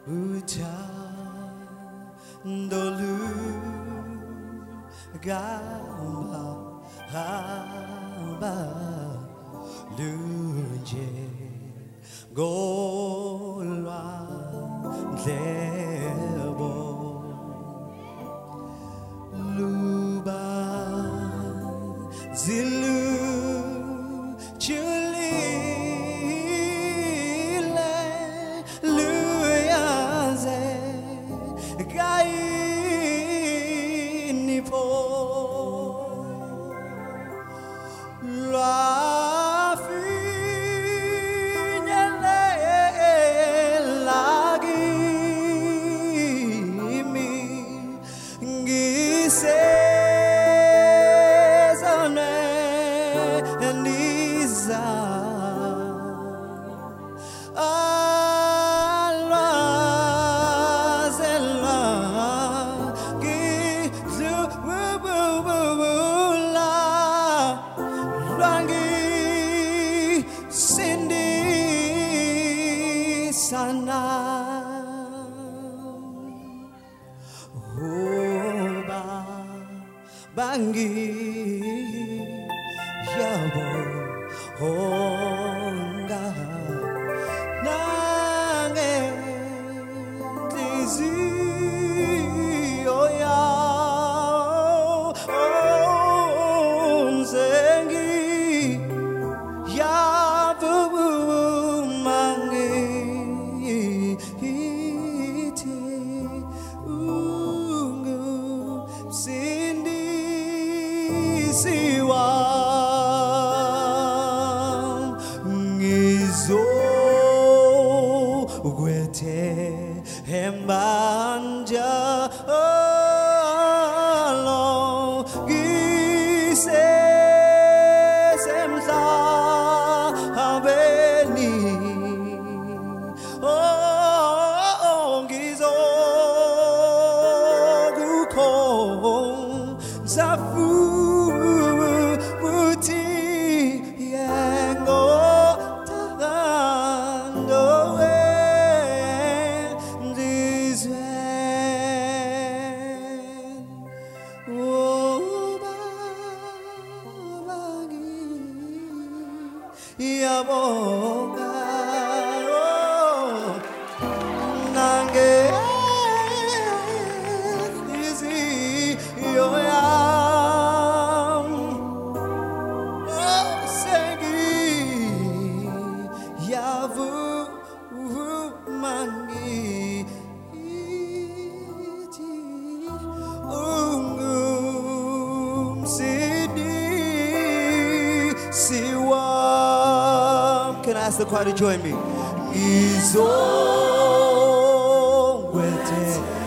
uta ndolu gamba hamba lunje golwa ndlebo luba zilu chulile luyaze gaini po la finyele lagi mi ngise sana oba bangi yabo honga nange tizi oya onzengi yabo mangi siwa ngizo gwete hembanja alo gise semza abeni ngizo guko zafu Yabonga nange izi yoyam sengi yavu mangi iti ungum sidi siwa. Can I ask the choir to join me? Izo wete